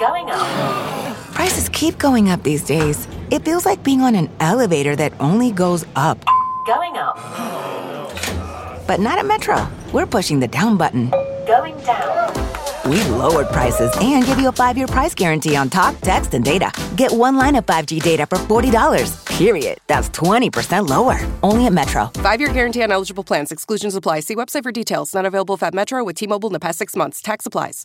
Going up. Prices keep going up these days. It feels like being on an elevator that only goes up. Going up. But not at Metro. We're pushing the down button. Going down. We've lowered prices and give you a 5-year price guarantee on talk, text, and data. Get one line of 5G data for $40, period. That's 20% lower. Only at Metro. 5-year guarantee on eligible plans. Exclusions apply. See website for details. Not available at Metro with T-Mobile in the past 6 months. Tax applies.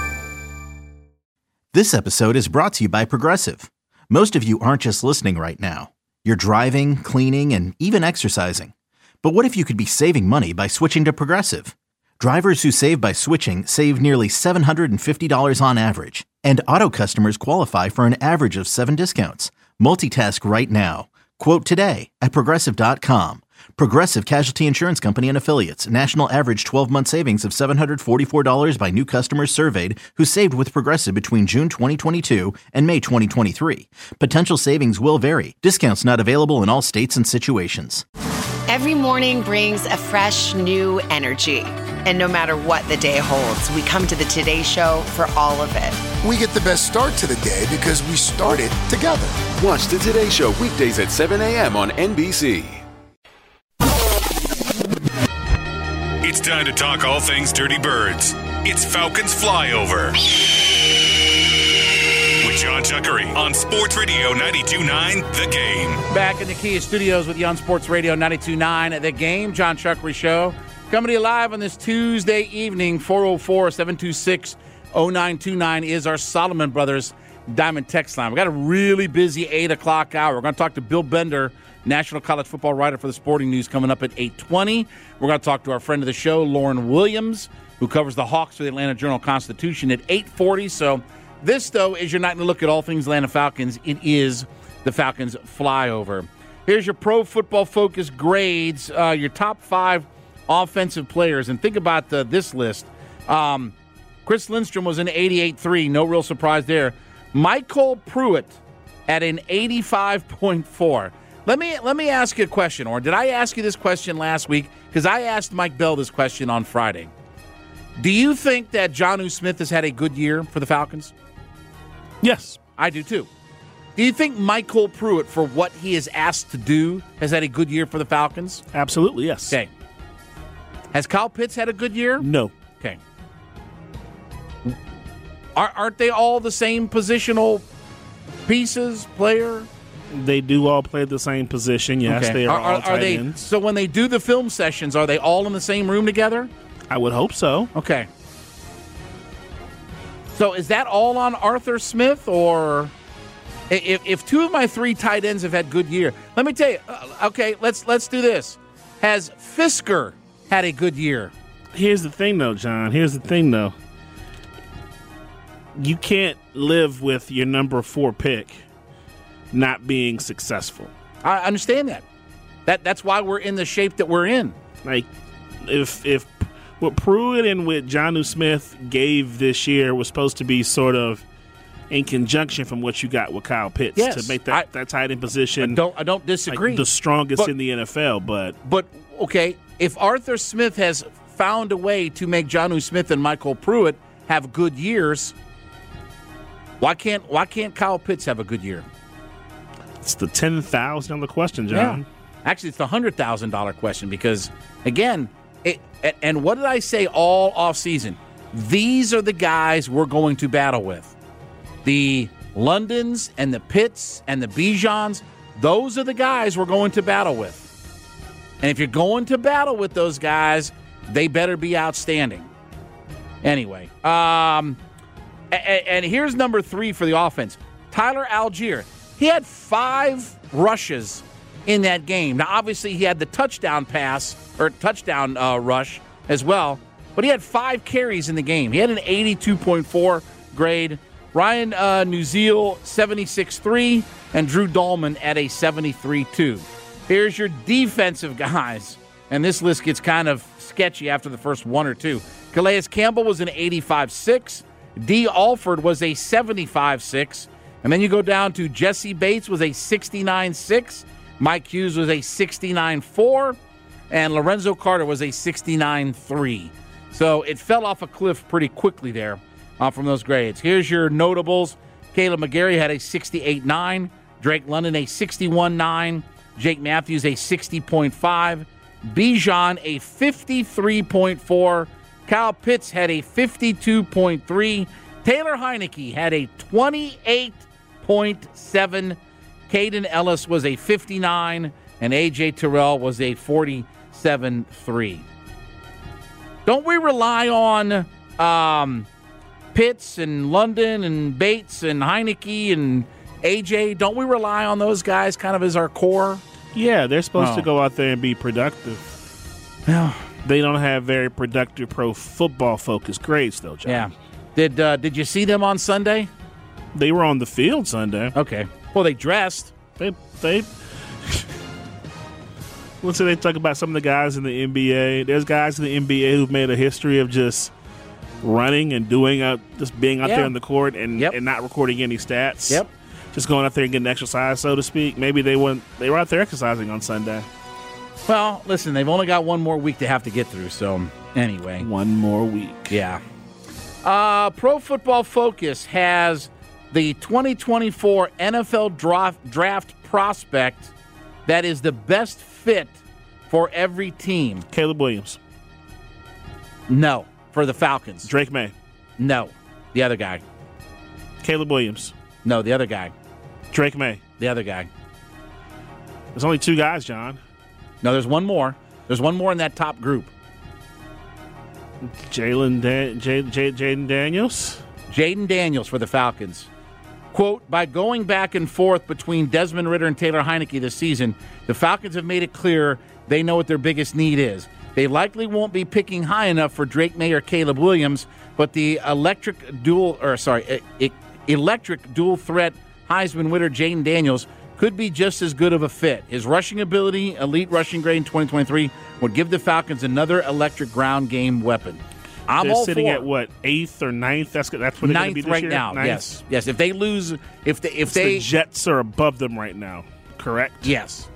This episode is brought to you by Progressive. Most of you aren't just listening right now. You're driving, cleaning, and even exercising. But what if you could be saving money by switching to Progressive? Drivers who save by switching save nearly $750 on average. And auto customers qualify for an average of 7 discounts. Multitask right now. Quote today at Progressive.com. Progressive Casualty Insurance Company and Affiliates. National average 12-month savings of $744 by new customers surveyed who saved with Progressive between June 2022 and May 2023. Potential savings will vary. Discounts not available in all states and situations. Every morning brings a fresh, new energy. And no matter what the day holds, we come to the Today Show for all of it. We get the best start to the day because we started together. Watch the Today Show weekdays at 7 a.m. on NBC. It's time to talk all things Dirty Birds. It's Falcons Flyover. With John Chuckery on Sports Radio 92.9 The Game. Back in the Kia Studios with you on Sports Radio 92.9 The Game. John Chuckery Show. Coming to you live on this Tuesday evening. 404-726-0929 is our Solomon Brothers Diamond Text line. We got a really busy 8 o'clock hour. We're going to talk to Bill Bender, National College Football writer for the Sporting News, coming up at 8:20. We're going to talk to our friend of the show, Lauren Williams, who covers the Hawks for the Atlanta Journal-Constitution, at 8:40. So this, though, is your night to look at all things Atlanta Falcons. It is the Falcons Flyover. Here's your Pro Football Focus grades, your top 5 offensive players. And think about this list. Chris Lindstrom was an 88.3. No real surprise there. Michael Pruitt at an 85.4. Let me ask you a question, or did I ask you this question last week? Because I asked Mike Bell this question on Friday. Do you think that Jonnu Smith has had a good year for the Falcons? Yes. I do too. Do you think Michael Pruitt, for what he is asked to do, has had a good year for the Falcons? Absolutely, yes. Okay. Has Kyle Pitts had a good year? No. Okay. Aren't they all the same positional pieces, player? They do all play the same position, yes. Okay. They are all tight ends. So when they do the film sessions, are they all in the same room together? I would hope so. Okay. So is that all on Arthur Smith, or if 2 of my 3 tight ends have had good year? Let me tell you. Okay, let's do this. Has Fisker had a good year? Here's the thing, though, John. You can't live with your number 4 pick not being successful. I understand that. That's why we're in the shape that we're in. Like, if what Pruitt and what Jonnu Smith gave this year was supposed to be sort of in conjunction from what you got with Kyle Pitts, yes, to make that tight end position. I don't disagree. Like the strongest in the NFL, but okay, if Arthur Smith has found a way to make Jonnu Smith and Michael Pruitt have good years, why can't Kyle Pitts have a good year? It's the $10,000 question, John. Yeah. Actually, it's the $100,000 question because, again, and what did I say all offseason? These are the guys we're going to battle with. The Londons and the Pitts and the Bijans, those are the guys we're going to battle with. And if you're going to battle with those guys, they better be outstanding. Anyway, and here's number 3 for the offense. Tyler Algier. He had 5 rushes in that game. Now, obviously, he had the touchdown rush as well, but he had 5 carries in the game. He had an 82.4 grade. Ryan Nuzeel, 76.3, and Drew Dahlman at a 73.2. Here's your defensive guys, and this list gets kind of sketchy after the first 1 or 2. Calais Campbell was an 85.6. D. Alford was a 75.6. And then you go down to Jesse Bates was a 69.6. Mike Hughes was a 69.4. And Lorenzo Carter was a 69.3. So it fell off a cliff pretty quickly there from those grades. Here's your notables. Caleb McGarry had a 68.9. Drake London a 61.9. Jake Matthews a 60.5. Bijan a 53.4. Kyle Pitts had a 52.3. Taylor Heineke had a 28.7. Caden Ellis was a 59. And A.J. Terrell was a 47.3. Don't we rely on Pitts and London and Bates and Heineke and A.J.? Don't we rely on those guys kind of as our core? Yeah, they're supposed to go out there and be productive. Yeah. They don't have very productive pro football focused grades, though, John. Yeah. Did you see them on Sunday? They were on the field Sunday. Okay. Well, they dressed. They Let's say they talk about some of the guys in the NBA. There's guys in the NBA who've made a history of just running and just being out there in the court and not recording any stats. Yep. Just going out there and getting exercise, so to speak. Maybe they were out there exercising on Sunday. Well, listen, they've only got one more week to have to get through, so anyway. One more week. Yeah. Pro Football Focus has the 2024 NFL draft prospect that is the best fit for every team. Caleb Williams. No, for the Falcons. Drake May. No, the other guy. Caleb Williams. No, the other guy. Drake May. The other guy. There's only two guys, John. No, there's one more. There's one more in that top group. Jaden Daniels? Jaden Daniels for the Falcons. Quote, by going back and forth between Desmond Ridder and Taylor Heineke this season, the Falcons have made it clear they know what their biggest need is. They likely won't be picking high enough for Drake May or Caleb Williams, but the electric dual threat Heisman winner Jaden Daniels could be just as good of a fit. His rushing ability, elite rushing grade in 2023, would give the Falcons another electric ground game weapon. They're sitting at what, 8th or 9th? That's where they're going to be this right year? now. Ninth? Yes. If they lose, the Jets are above them right now. Correct. Yes.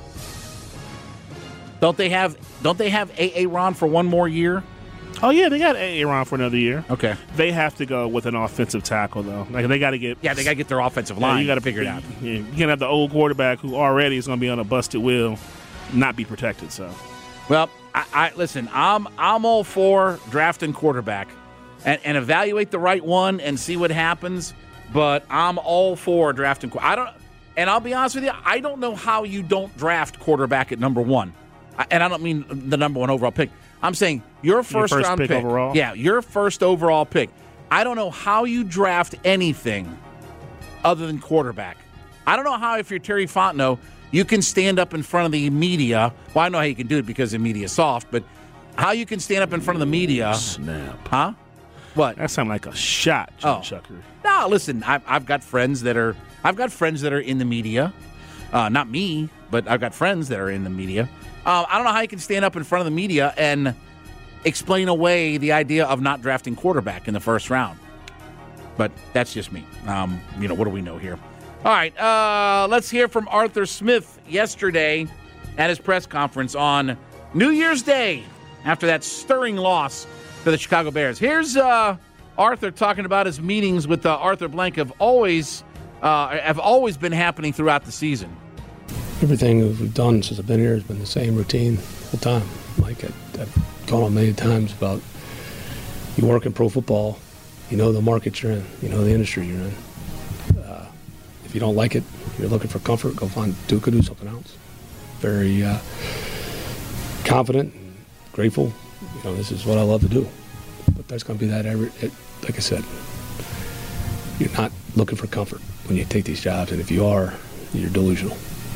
Don't they have Aaron for one more year? Oh yeah, they got Aaron for another year. Okay. They have to go with an offensive tackle though. Like they got to get. Yeah, they got to get their offensive line. You got to figure it out. You can't have the old quarterback who already is going to be on a busted wheel, not be protected. So. Well, I listen. I'm all for drafting quarterback, and evaluate the right one and see what happens. But I'm all for drafting. And I'll be honest with you. I don't know how you don't draft quarterback at number one. And I don't mean the number one overall pick. I'm saying your first round pick overall. Yeah, your first overall pick. I don't know how you draft anything other than quarterback. I don't know how, if you're Terry Fontenot, you can stand up in front of the media. Well, I know how you can do it because the media is soft, but how you can stand up in front of the media. Snap. Huh? What? That sounded like a shot, John Chuckery. No, listen, I've got friends that are in the media. Not me, but I've got friends that are in the media. I don't know how you can stand up in front of the media and explain away the idea of not drafting quarterback in the first round. But that's just me. What do we know here? All right, let's hear from Arthur Smith yesterday at his press conference on New Year's Day after that stirring loss to the Chicago Bears. Here's Arthur talking about his meetings with Arthur Blank have always been happening throughout the season. Everything that we've done since I've been here has been the same routine the whole time. Like I've gone on many times about you work in pro football, you know the market you're in, you know the industry you're in. If you don't like it, you're looking for comfort, go do something else. Very confident and grateful. This is what I love to do. But there's going to be that like I said, you're not looking for comfort when you take these jobs, and if you are, you're delusional.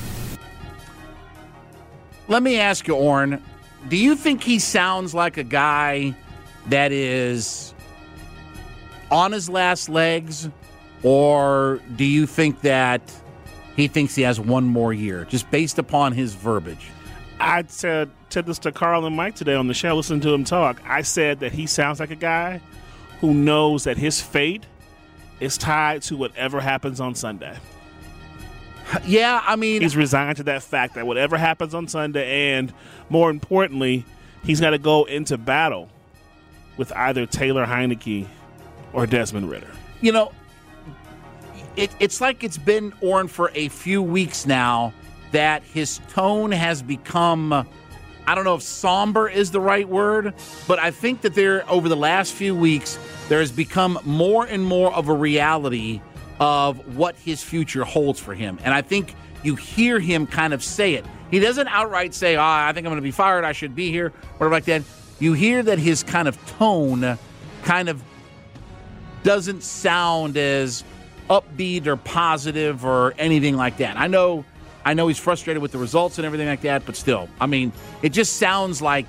Let me ask you, Orrin, do you think he sounds like a guy that is on his last legs, or do you think that he thinks he has one more year, just based upon his verbiage? I said this to Carl and Mike today on the show, listening to him talk. I said that he sounds like a guy who knows that his fate is tied to whatever happens on Sunday. Yeah, I mean, he's resigned to that fact that whatever happens on Sunday, and more importantly, he's got to go into battle with either Taylor Heineke or Desmond Ridder? You know, it's like it's been Orrin for a few weeks now that his tone has become, I don't know if somber is the right word, but I think that over the last few weeks, there has become more and more of a reality of what his future holds for him. And I think you hear him kind of say it. He doesn't outright say, I think I'm going to be fired, I should be here, whatever like that. You hear that his kind of tone kind of doesn't sound as upbeat or positive or anything like that. I know he's frustrated with the results and everything like that, but still, I mean, it just sounds like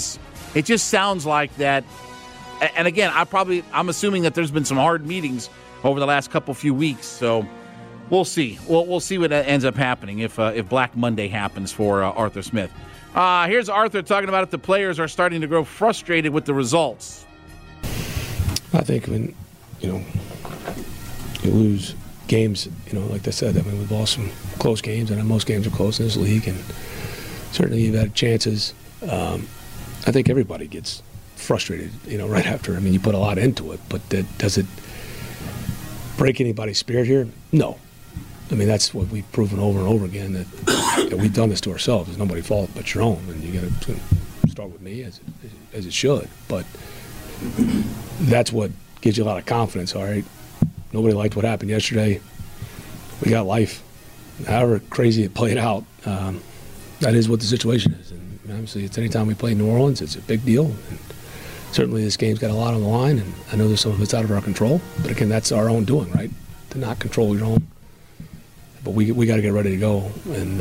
that. And again, I'm assuming that there's been some hard meetings over the last few weeks, so we'll see. We'll see what ends up happening if Black Monday happens for Arthur Smith. Here's Arthur talking about if the players are starting to grow frustrated with the results. I think when you lose games, like they said, we've lost some close games, and most games are close in this league, and certainly you've had chances. I think everybody gets frustrated, right after. You put a lot into it, but does it break anybody's spirit here? No. That's what we've proven over and over again, that we've done this to ourselves. It's nobody's fault but your own, and you got to start with me as it should. But that's what gives you a lot of confidence. All right, nobody liked what happened yesterday. We got life. However crazy it played out, that is what the situation is. And obviously, it's anytime we play New Orleans, it's a big deal. And certainly, this game's got a lot on the line, and I know there's some of it's out of our control. But again, that's our own doing, right? To not control your own. But we got to get ready to go and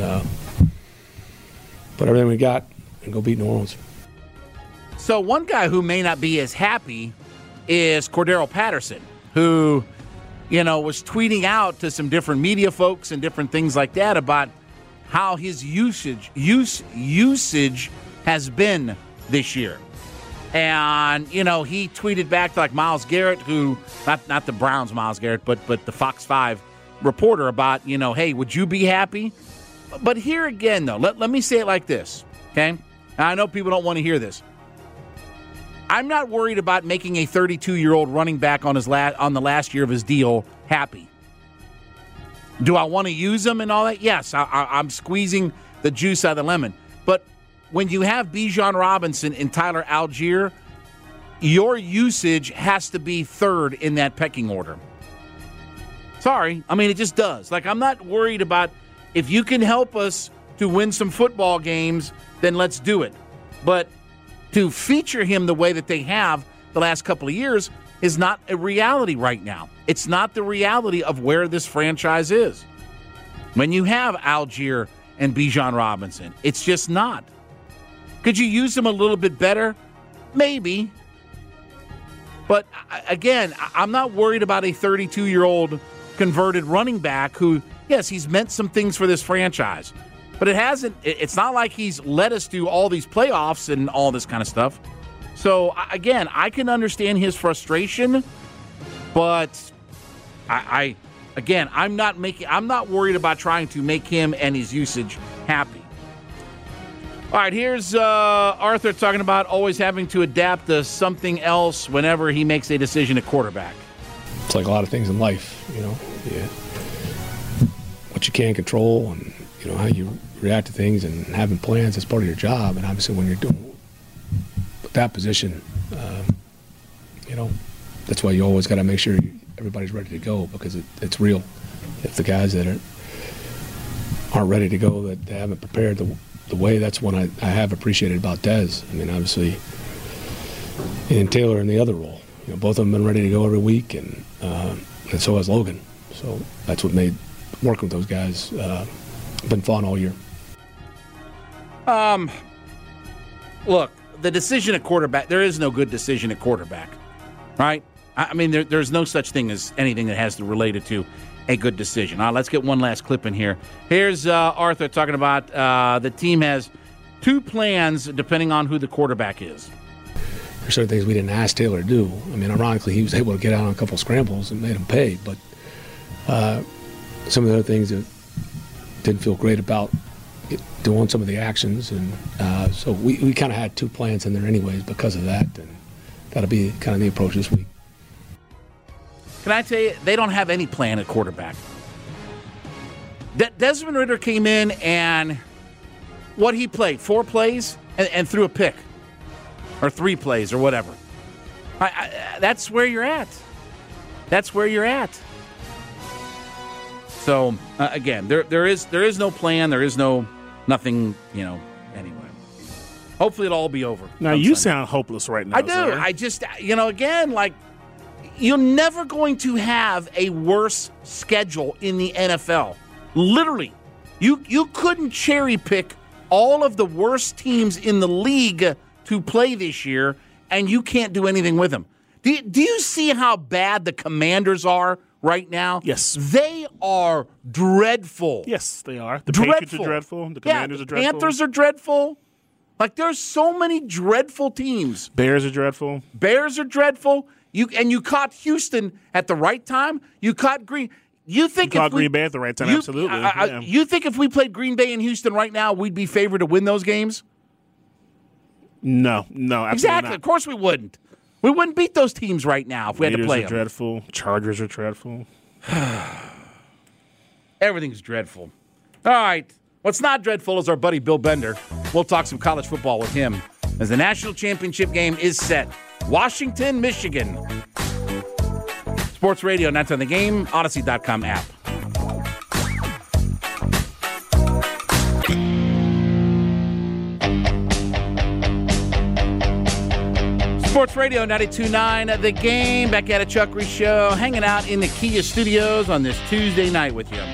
put everything we got and go beat New Orleans. So one guy who may not be as happy is Cordero Patterson, who, was tweeting out to some different media folks and different things like that about how his usage has been this year. And, he tweeted back to Myles Garrett, who, not the Browns Myles Garrett, but the Fox 5 reporter about, hey, would you be happy? But here again, though, let me say it like this, okay? And I know people don't want to hear this. I'm not worried about making a 32-year-old running back on the last year of his deal happy. Do I want to use him and all that? Yes, I'm squeezing the juice out of the lemon. But when you have Bijan Robinson and Tyler Algier, your usage has to be third in that pecking order. Sorry. It just does. I'm not worried about if you can help us to win some football games, then let's do it. But to feature him the way that they have the last couple of years is not a reality right now. It's not the reality of where this franchise is. When you have Algier and Bijan Robinson, it's just not. Could you use them a little bit better? Maybe. But again, I'm not worried about a 32-year-old converted running back who, yes, he's meant some things for this franchise. But it's not like he's led us to all these playoffs and all this kind of stuff. So, again, I can understand his frustration, but I'm not worried about trying to make him and his usage happy. All right, here's Arthur talking about always having to adapt to something else whenever he makes a decision at quarterback. It's like a lot of things in life, what you can't control and, how you react to things and having plans is part of your job. And obviously when you're doing that position, that's why you always got to make sure everybody's ready to go because it's real. If the guys that aren't ready to go, that they haven't prepared the way, that's what I have appreciated about Dez. Obviously, and Taylor in the other role. Both of them been ready to go every week, and so has Logan. So that's what made working with those guys been fun all year. Look, the decision at quarterback, there is no good decision at quarterback, right? There's no such thing as anything that has to relate it to a good decision. Let's get one last clip in here. Here's Arthur talking about the team has two plans depending on who the quarterback is. There's certain things we didn't ask Taylor to do. Ironically, he was able to get out on a couple scrambles and made him pay, but some of the other things that didn't feel great about doing some of the actions, and so we kind of had two plans in there anyways because of that, and that'll be kind of the approach this week. Can I tell you, they don't have any plan at quarterback. Desmond Ridder came in and what he played, 4 plays and threw a pick. Or 3 plays or whatever. That's where you're at. That's where you're at. So, again, there is no plan. There is nothing, anyway. Hopefully it'll all be over. Now, you sound hopeless right now, I do. sir. I just, again, like, you're never going to have a worse schedule in the NFL. Literally. You couldn't cherry pick all of the worst teams in the league to play this year, and you can't do anything with them. Do you see how bad the Commanders are right now? Yes. They are dreadful. Yes, they are. The Patriots are dreadful. The Commanders are dreadful. Panthers are dreadful. Like, there's so many dreadful teams. Bears are dreadful. Bears are dreadful. You caught Houston at the right time. You caught Green. You caught Green Bay at the right time, absolutely. Yeah. You think if we played Green Bay and Houston right now, we'd be favored to win those games? No, absolutely exactly. not. Of course we wouldn't. We wouldn't beat those teams right now if we had to play them. Raiders are dreadful. Chargers are dreadful. Everything's dreadful. All right. What's not dreadful is our buddy Bill Bender. We'll talk some college football with him as the national championship game is set. Washington, Michigan. Sports Radio, Nights on the Game, Odyssey.com app. Sports Radio 92.9, The Game. Back at a Chuck Reese Show, hanging out in the Kia Studios on this Tuesday night with you.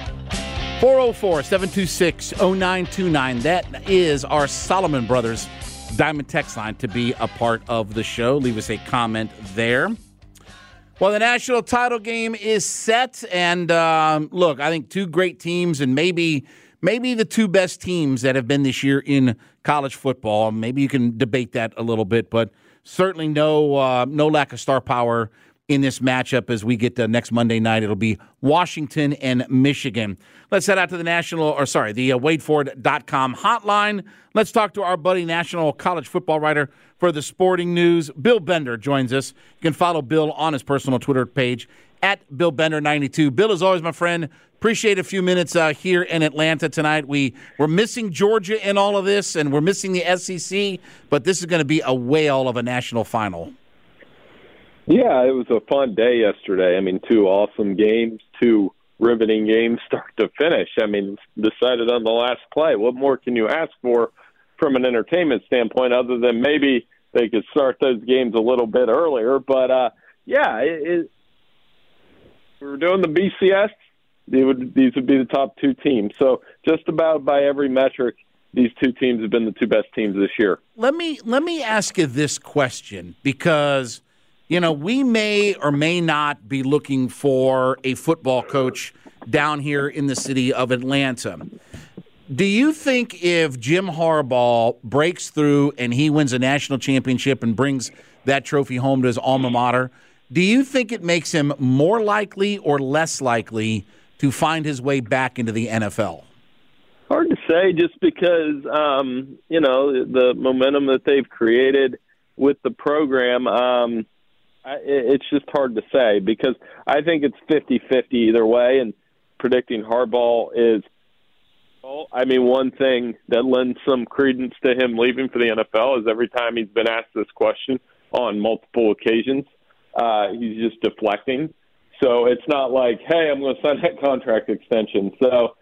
404-726-0929. That is our Solomon Brothers Diamond text line to be a part of the show. Leave us a comment there. Well, the national title game is set, and look, I think 2 great teams, and maybe the 2 best teams that have been this year in college football. Maybe you can debate that a little bit, but certainly no lack of star power in this matchup as we get to next Monday night. It'll be Washington and Michigan. Let's head out to the WadeFord.com hotline. Let's talk to our buddy, national college football writer for the Sporting News, Bill Bender, joins us. You can follow Bill on his personal Twitter page at BillBender92. Bill, as always, my friend, appreciate a few minutes here in Atlanta tonight. We're missing Georgia in all of this, and we're missing the SEC, but this is going to be a whale of a national final. Yeah, it was a fun day yesterday. I mean, 2 awesome games, 2 riveting games start to finish. I mean, decided on the last play. What more can you ask for from an entertainment standpoint other than maybe they could start those games a little bit earlier? But, we were doing the BCS. These would be the top 2 teams. So just about by every metric, these 2 teams have been the 2 best teams this year. Let me ask you this question because – we may or may not be looking for a football coach down here in the city of Atlanta. Do you think if Jim Harbaugh breaks through and he wins a national championship and brings that trophy home to his alma mater, do you think it makes him more likely or less likely to find his way back into the NFL? Hard to say just because, the momentum that they've created with the program, it's just hard to say because I think it's 50-50 either way, and predicting Harbaugh is, one thing that lends some credence to him leaving for the NFL is every time he's been asked this question on multiple occasions, he's just deflecting. So it's not like, hey, I'm going to sign that contract extension. So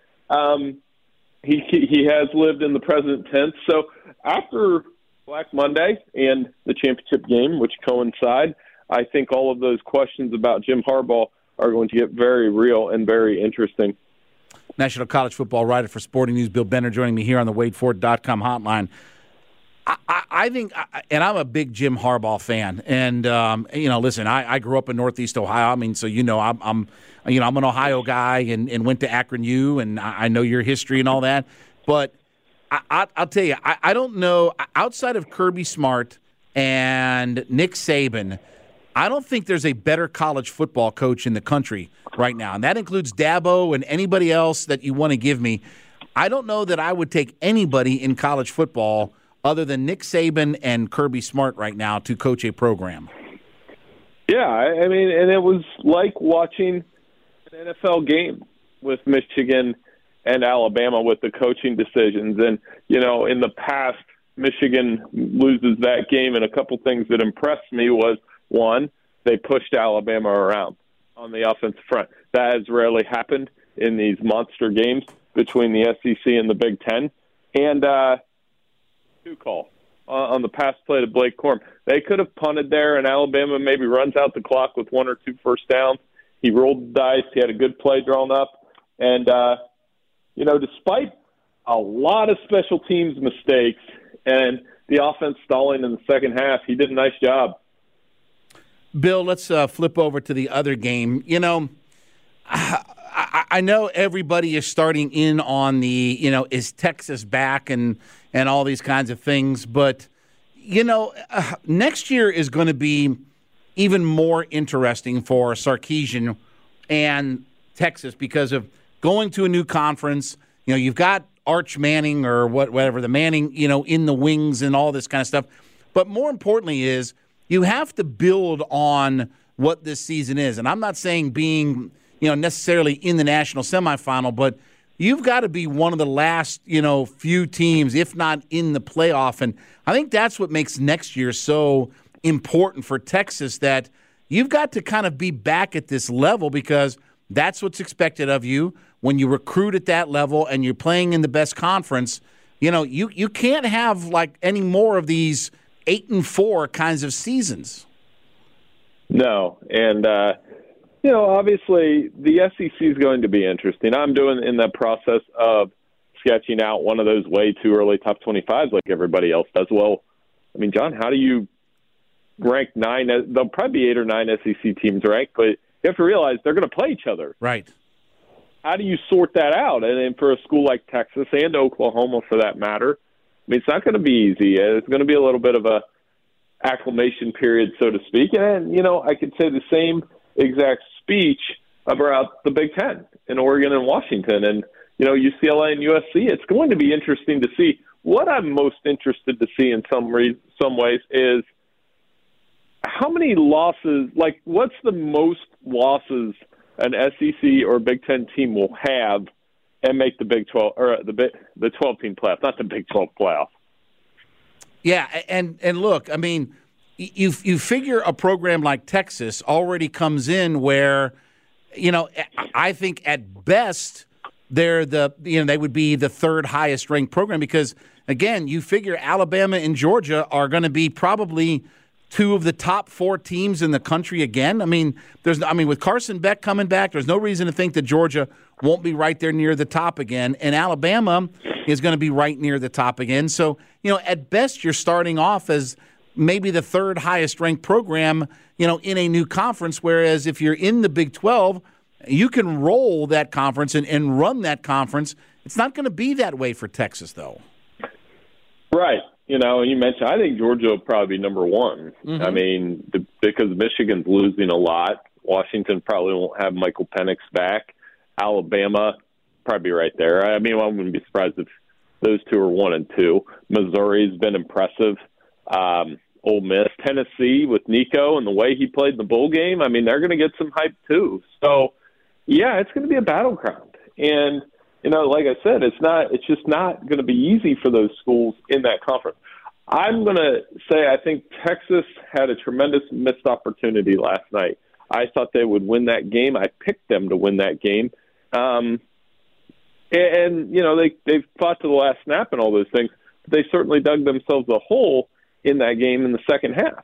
he has lived in the present tense. So after Black Monday and the championship game, which coincide, I think all of those questions about Jim Harbaugh are going to get very real and very interesting. National college football writer for Sporting News, Bill Bender, joining me here on the WadeFord.com hotline. I think, and I'm a big Jim Harbaugh fan, and listen, I grew up in Northeast Ohio. I mean, so I'm an Ohio guy and went to Akron U, and I know your history and all that. But I'll tell you, I don't know outside of Kirby Smart and Nick Saban. I don't think there's a better college football coach in the country right now, and that includes Dabo and anybody else that you want to give me. I don't know that I would take anybody in college football other than Nick Saban and Kirby Smart right now to coach a program. Yeah, I mean, and it was like watching an NFL game with Michigan and Alabama with the coaching decisions. And, in the past, Michigan loses that game, and a couple things that impressed me was, one, they pushed Alabama around on the offensive front. That has rarely happened in these monster games between the SEC and the Big Ten. And two call on the pass play to Blake Corum. They could have punted there, and Alabama maybe runs out the clock with 1 or 2 first downs. He rolled the dice. He had a good play drawn up. And, despite a lot of special teams mistakes and the offense stalling in the second half, he did a nice job. Bill, let's flip over to the other game. I know everybody is starting in on the, is Texas back and all these kinds of things. But, next year is going to be even more interesting for Sarkisian and Texas because of going to a new conference. You've got Arch Manning or whatever, the Manning, in the wings and all this kind of stuff. But more importantly is you have to build on what this season is. And I'm not saying being, necessarily in the national semifinal, but you've got to be one of the last, few teams, if not in the playoff. And I think that's what makes next year so important for Texas, that you've got to kind of be back at this level because that's what's expected of you when you recruit at that level and you're playing in the best conference. You can't have like any more of these 8-4 kinds of seasons. No, and obviously the SEC is going to be interesting. I'm doing in the process of sketching out one of those way too early top 25s like everybody else does. Well, I mean, John, how do you rank 9? There'll probably be 8 or 9 SEC teams ranked, but you have to realize they're going to play each other. Right. How do you sort that out? And then for a school like Texas and Oklahoma, for that matter, I mean, it's not going to be easy. It's going to be a little bit of a acclimation period, so to speak. And, I could say the same exact speech about the Big Ten in Oregon and Washington and, UCLA and USC. It's going to be interesting to see. What I'm most interested to see in some ways is how many losses, like what's the most losses an SEC or Big Ten team will have and make the Big 12 or the 12-team playoff, not the Big 12 playoff. Yeah, and look, I mean, you figure a program like Texas already comes in where, I think at best they're they would be the third highest ranked program because again, you figure Alabama and Georgia are going to be probably 2 of the top 4 teams in the country again. I mean, with Carson Beck coming back, there's no reason to think that Georgia won't be right there near the top again, and Alabama is going to be right near the top again. So, at best, you're starting off as maybe the third highest ranked program, in a new conference, whereas if you're in the Big 12, you can roll that conference and run that conference. It's not going to be that way for Texas, though. Right. You mentioned, I think Georgia will probably be number 1. Mm-hmm. I mean, because Michigan's losing a lot. Washington probably won't have Michael Penix back. Alabama probably right there. I mean, I wouldn't be surprised if those 2 are 1 and 2. Missouri's been impressive. Ole Miss, Tennessee with Nico and the way he played in the bowl game, I mean, they're going to get some hype too. So, yeah, it's going to be a battleground. And, like I said, it's just not going to be easy for those schools in that conference. I'm going to say I think Texas had a tremendous missed opportunity last night. I thought they would win that game. I picked them to win that game. They've fought to the last snap and all those things. But they certainly dug themselves a hole in that game in the second half.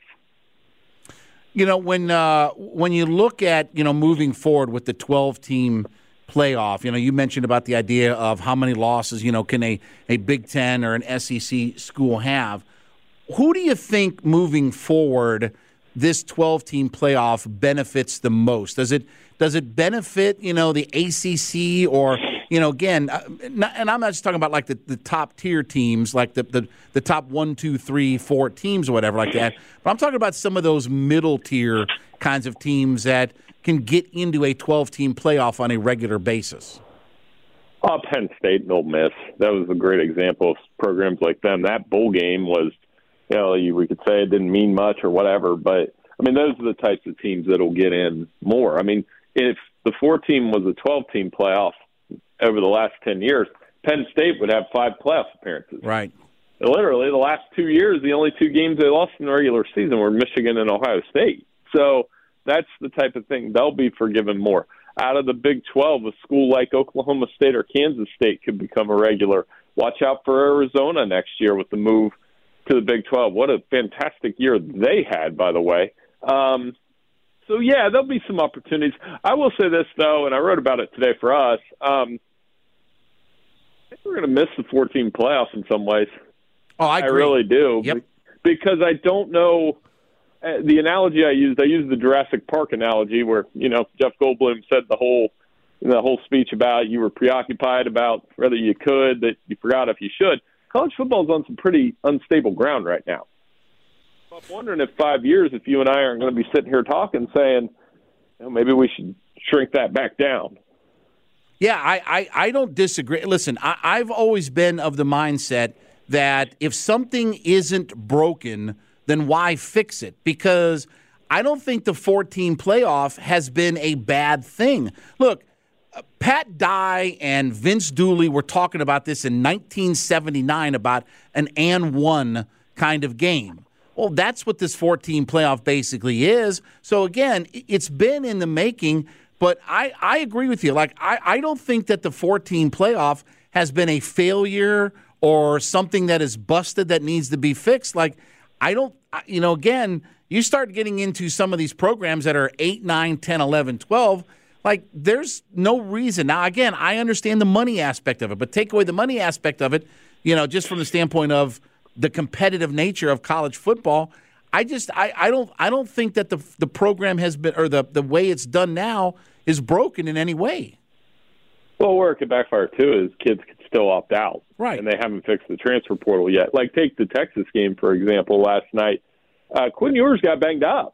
When you look at, moving forward with the 12-team playoff, you mentioned about the idea of how many losses, can a Big Ten or an SEC school have. Who do you think moving forward this 12-team playoff benefits the most? Does it benefit, the ACC or, again, and I'm not just talking about like the top tier teams, like the top 1, 2, 3, 4 teams or whatever like that, but I'm talking about some of those middle tier kinds of teams that can get into a 12-team playoff on a regular basis. Penn State and Ole Miss, that was a great example of programs like them. That bowl game was, we could say it didn't mean much or whatever, but I mean, those are the types of teams that will get in more. I mean, if the 4-team was a 12-team playoff over the last 10 years, Penn State would have 5 playoff appearances. Right. Literally, the last 2 years, the only 2 games they lost in the regular season were Michigan and Ohio State. So that's the type of thing they'll be forgiven more. Out of the Big 12, a school like Oklahoma State or Kansas State could become a regular. Watch out for Arizona next year with the move to the Big 12. What a fantastic year they had, by the way. So, yeah, there'll be some opportunities. I will say this, though, and I wrote about it today for us. I think we're going to miss the 14 playoffs in some ways. Oh, I agree. I really do. Yep. Because I don't know the analogy I used the Jurassic Park analogy where, Jeff Goldblum said the whole speech about you were preoccupied about whether you could, that you forgot if you should. College football is on some pretty unstable ground right now. I'm wondering if 5 years, if you and I aren't going to be sitting here talking, saying, maybe we should shrink that back down. Yeah, I don't disagree. Listen, I've always been of the mindset that if something isn't broken, then why fix it? Because I don't think the 14 playoff has been a bad thing. Look, Pat Dye and Vince Dooley were talking about this in 1979 about an and one kind of game. Well, that's what this 14 playoff basically is. So, again, it's been in the making, but I agree with you. Like, I don't think that the 14 playoff has been a failure or something that is busted that needs to be fixed. Like, I don't, again, you start getting into some of these programs that are 8, 9, 10, 11, 12, like, there's no reason. Now, again, I understand the money aspect of it, but take away the money aspect of it, just from the standpoint of the competitive nature of college football, I don't think that the program has been, or the way it's done now is broken in any way. Well, where it could backfire, too, is kids could still opt out. Right. And they haven't fixed the transfer portal yet. Like, take the Texas game, for example, last night. Quinn Ewers got banged up.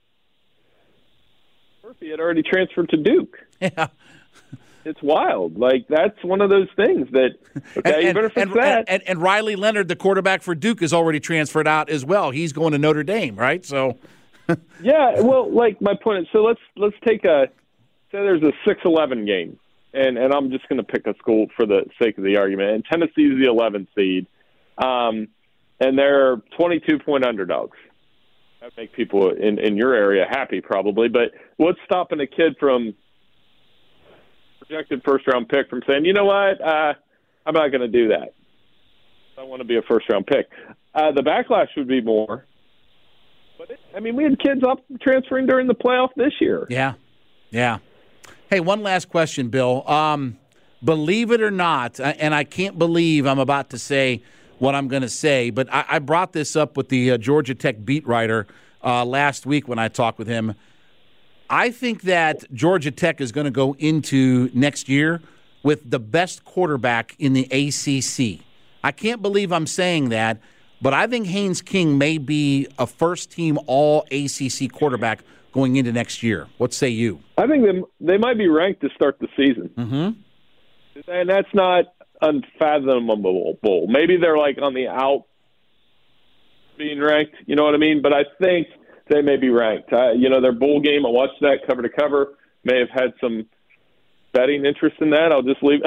Murphy had already transferred to Duke. Yeah. It's wild. Like, that's one of those things that, you better fix that. And Riley Leonard, the quarterback for Duke, is already transferred out as well. He's going to Notre Dame, right? So, yeah, well, like, my point is, so let's take say there's a 6-11 game. And I'm just going to pick a school for the sake of the argument. And Tennessee's the 11th seed, and they're 22-point underdogs. That make people in your area happy, probably. But what's stopping a kid from projected first-round pick from saying, you know what, I'm not going to do that. I want to be a first-round pick. The backlash would be more. But we had kids up transferring during the playoff this year. Yeah. Hey, one last question, Bill. Believe it or not, and I can't believe I'm about to say what I'm going to say, but I brought this up with the Georgia Tech beat writer last week when I talked with him. I think that Georgia Tech is going to go into next year with the best quarterback in the ACC. I can't believe I'm saying that, but I think Haynes King may be a first-team all-ACC quarterback going into next year. What say you? I think they might be ranked to start the season. Mm-hmm. And that's not unfathomable. Maybe they're like on the out being ranked, you know what I mean? But I think they may be ranked. Their bowl game, I watched that cover to cover, may have had some betting interest in that. I'll just leave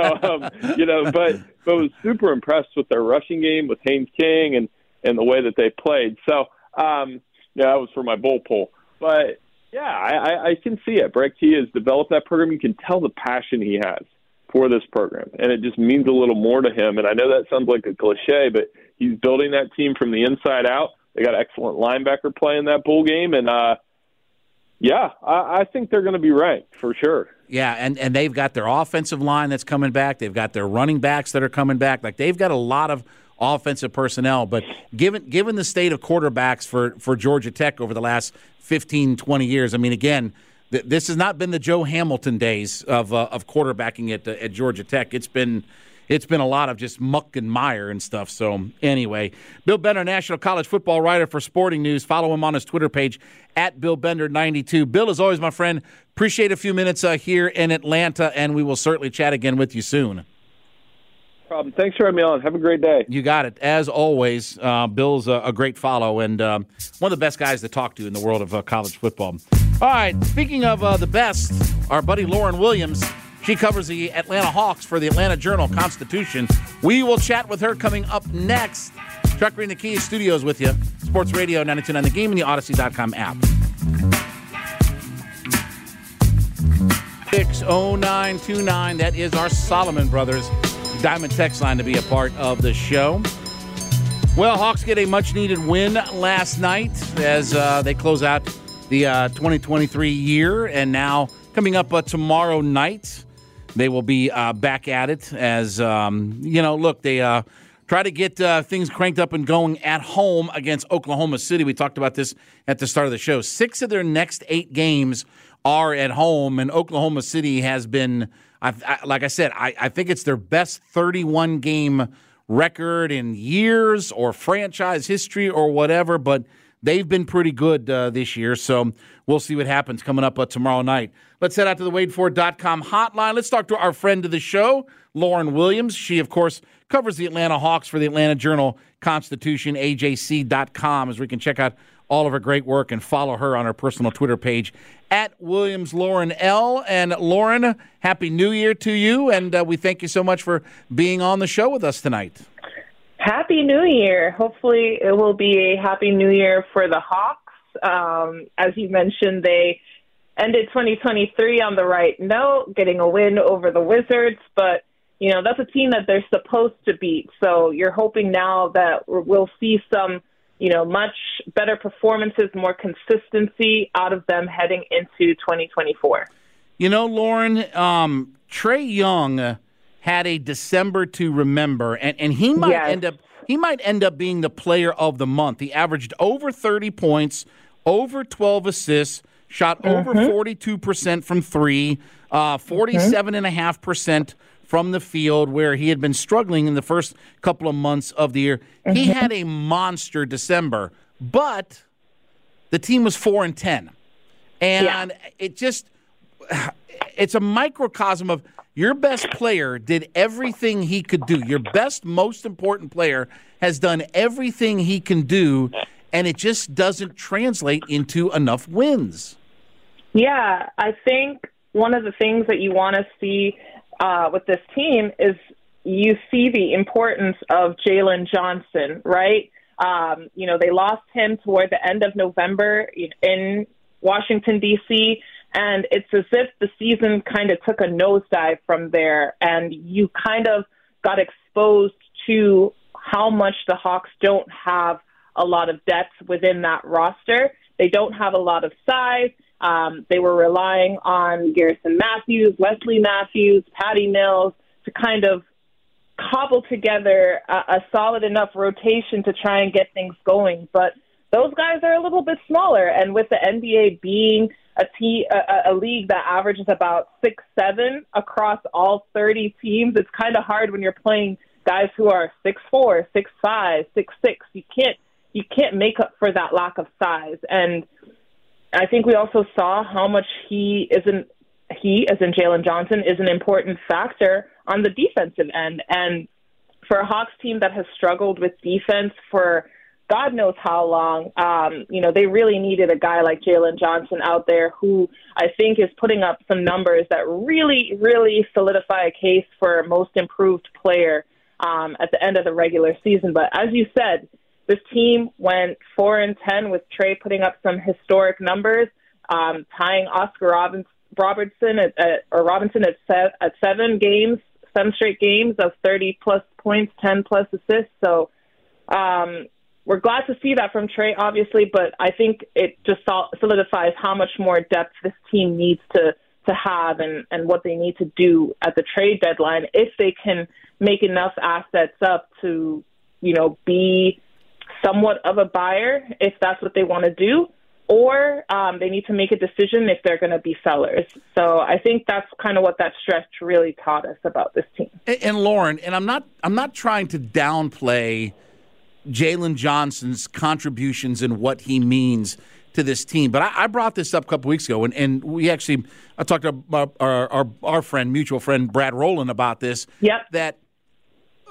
but was super impressed with their rushing game with Haynes King and the way that they played. So, that was for my bowl poll. But, yeah, I can see it. Brett Key has developed that program. You can tell the passion he has for this program, and it just means a little more to him. And I know that sounds like a cliche, but he's building that team from the inside out. They got excellent linebacker play in that bowl game, and, I think they're going to be ranked for sure. Yeah, and they've got their offensive line that's coming back. They've got their running backs that are coming back. Like, they've got a lot of offensive personnel. But given the state of quarterbacks for Georgia Tech over the last 15, 20 years, again, this has not been the Joe Hamilton days of quarterbacking at Georgia Tech. It's been a lot of just muck and mire and stuff. So anyway, Bill Bender, national college football writer for Sporting News. Follow him on his Twitter page at BillBender92. Bill, as always, my friend, appreciate a few minutes here in Atlanta, and we will certainly chat again with you soon. problem. Thanks for having me on. Have a great day. You got it. As always, Bill's a great follow and one of the best guys to talk to in the world of college football. All right, speaking of the best, our buddy Lauren Williams, she covers the Atlanta Hawks for the Atlanta Journal-Constitution. We will chat with her coming up next. Trucker in the Keys Studios with you. Sports Radio 92.9 The Game and the Odyssey.com app. 60929, that is our Solomon Brothers Diamond text line to be a part of the show. Well, Hawks get a much-needed win last night as they close out the 2023 year, and now coming up tomorrow night, they will be back at it as, look, they try to get things cranked up and going at home against Oklahoma City. We talked about this at the start of the show. 6 of their next 8 games are at home, and Oklahoma City has been, like I said, I think it's their best 31-game record in years or franchise history or whatever, but they've been pretty good this year, so we'll see what happens coming up tomorrow night. Let's head out to the WadeFord.com hotline. Let's talk to our friend of the show, Lauren Williams. She, of course, covers the Atlanta Hawks for the Atlanta Journal-Constitution, AJC.com, as we can check out all of her great work and follow her on her personal Twitter page at WilliamsLaurenL. And Lauren, Happy New Year to you, and we thank you so much for being on the show with us tonight. Happy New Year. Hopefully it will be a Happy New Year for the Hawks. As you mentioned, they ended 2023 on the right note, getting a win over the Wizards, but that's a team that they're supposed to beat. So you're hoping now that we'll see some much better performances, more consistency out of them heading into 2024. Lauren, Trae Young had a December to remember, and he might end up being the player of the month. He averaged over 30 points, over 12 assists, shot over 42% from three, 47.5% from the field, where he had been struggling in the first couple of months of the year. He had a monster December, but the team was 4-10. And it's a microcosm of your best player did everything he could do. Your best, most important player has done everything he can do, and it just doesn't translate into enough wins. Yeah, I think one of the things that you want to see with this team is you see the importance of Jalen Johnson, right? They lost him toward the end of November in Washington, D.C., and it's as if the season kind of took a nosedive from there, and you kind of got exposed to how much the Hawks don't have a lot of depth within that roster. They don't have a lot of size. They were relying on Garrison Matthews, Wesley Matthews, Patty Mills to kind of cobble together a solid enough rotation to try and get things going. But those guys are a little bit smaller, and with the NBA being a league that averages about 6'7" across all 30 teams, it's kind of hard when you're playing guys who are 6'4", 6'5", 6'6". You can't make up for that lack of size. And I think we also saw how much he, as in Jalen Johnson, is an important factor on the defensive end. And for a Hawks team that has struggled with defense for God knows how long, they really needed a guy like Jalen Johnson out there who I think is putting up some numbers that really, really solidify a case for most improved player at the end of the regular season. But as you said, this team went 4-10 with Trae putting up some historic numbers, tying Oscar Robertson at 7 straight games of 30-plus points, 10-plus assists. So we're glad to see that from Trae, obviously, but I think it just solidifies how much more depth this team needs to have and what they need to do at the trade deadline if they can make enough assets up to, be somewhat of a buyer if that's what they want to do, or they need to make a decision if they're going to be sellers. So I think that's kind of what that stretch really taught us about this team. And Lauren, and I'm not trying to downplay Jalen Johnson's contributions and what he means to this team, but I brought this up a couple weeks ago, and I talked to our mutual friend Brad Rowland about this. Yep. That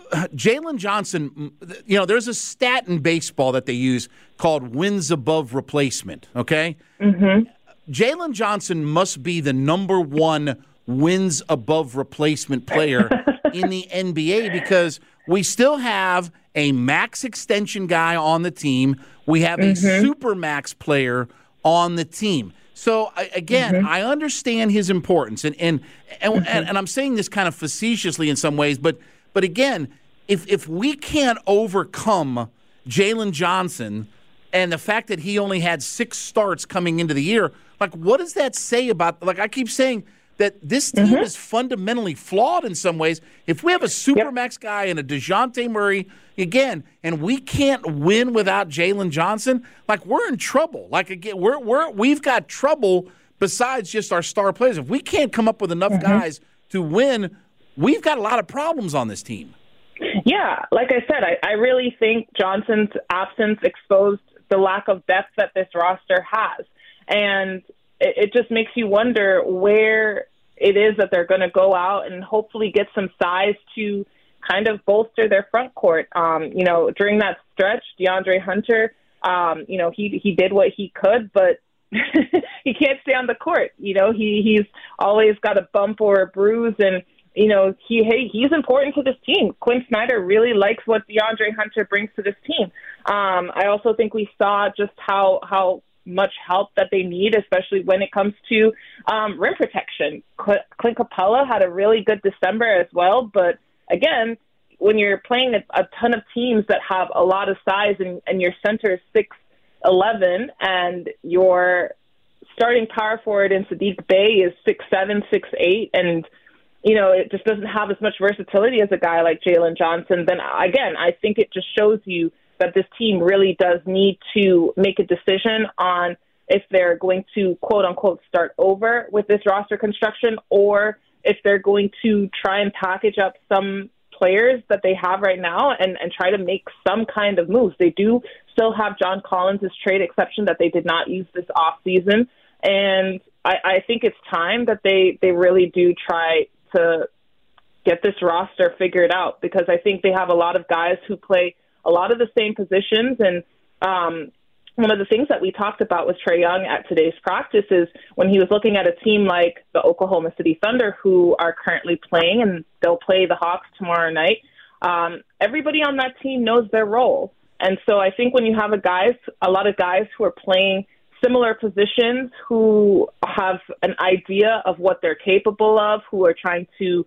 Jalen Johnson, there's a stat in baseball that they use called wins above replacement, okay? Mm-hmm. Jalen Johnson must be the number one wins above replacement player in the NBA because we still have a max extension guy on the team. We have a super max player on the team. So, again, I understand his importance, and I'm saying this kind of facetiously in some ways, but again, if we can't overcome Jalen Johnson and the fact that he only had 6 starts coming into the year, like, what does that say about, like, I keep saying that this team is fundamentally flawed in some ways. If we have a supermax guy and a DeJounte Murray, again, and we can't win without Jalen Johnson, like, we're in trouble. Like, again, we've got trouble besides just our star players. If we can't come up with enough guys to win, we've got a lot of problems on this team. Yeah, like I said, I really think Johnson's absence exposed the lack of depth that this roster has. And it just makes you wonder where it is that they're going to go out and hopefully get some size to kind of bolster their front court. During that stretch, DeAndre Hunter, he did what he could, but he can't stay on the court. He's always got a bump or a bruise, and he's important to this team. Quinn Snyder really likes what DeAndre Hunter brings to this team. I also think we saw just how much help that they need, especially when it comes to rim protection. Clint Capella had a really good December as well, but again, when you're playing a ton of teams that have a lot of size and your center is 6'11", and your starting power forward in Sadiq Bey is 6'7", 6'8", and it just doesn't have as much versatility as a guy like Jalen Johnson, then again, I think it just shows you that this team really does need to make a decision on if they're going to, quote-unquote, start over with this roster construction, or if they're going to try and package up some players that they have right now and try to make some kind of moves. They do still have John Collins' trade exception that they did not use this offseason, and I think it's time that they really do try to get this roster figured out, because I think they have a lot of guys who play a lot of the same positions. And one of the things that we talked about with Trae Young at today's practice is when he was looking at a team like the Oklahoma City Thunder, who are currently playing, and they'll play the Hawks tomorrow night. Everybody on that team knows their role. And so I think when you have a lot of guys who are playing similar positions, who have an idea of what they're capable of, who are trying to,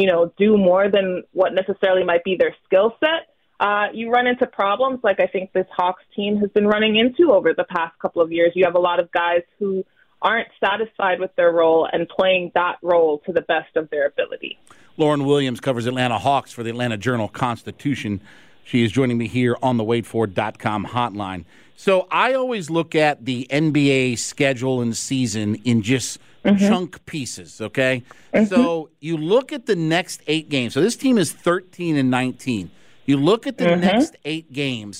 do more than what necessarily might be their skill set, you run into problems like I think this Hawks team has been running into over the past couple of years. You have a lot of guys who aren't satisfied with their role and playing that role to the best of their ability. Lauren Williams covers Atlanta Hawks for the Atlanta Journal-Constitution. She is joining me here on the WadeFord.com hotline. So I always look at the NBA schedule and season in just chunk pieces, okay? So you look at the next 8 games. So this team is 13-19. You look at the next 8 games,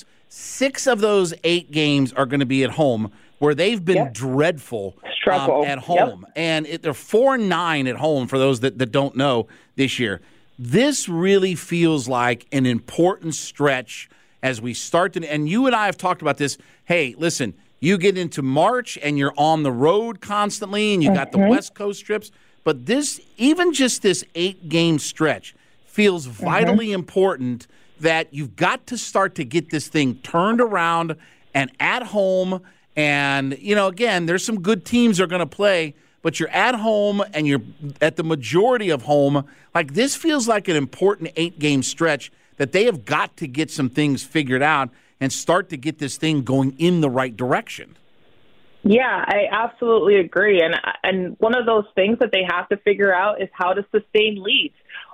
6 of those 8 games are going to be at home, where they've been dreadful at home. And they're 4-9 at home for those that don't know this year. This really feels like an important stretch as we start to, and you and I have talked about this. Hey, listen, you get into March and you're on the road constantly and you got the West Coast trips, but even just this 8-game stretch feels vitally important, that you've got to start to get this thing turned around and at home. And, again, there's some good teams that are going to play, but you're at home and you're at the majority of home. Like, this feels like an important 8-game stretch that they have got to get some things figured out and start to get this thing going in the right direction. Yeah, I absolutely agree. And one of those things that they have to figure out is how to sustain leads,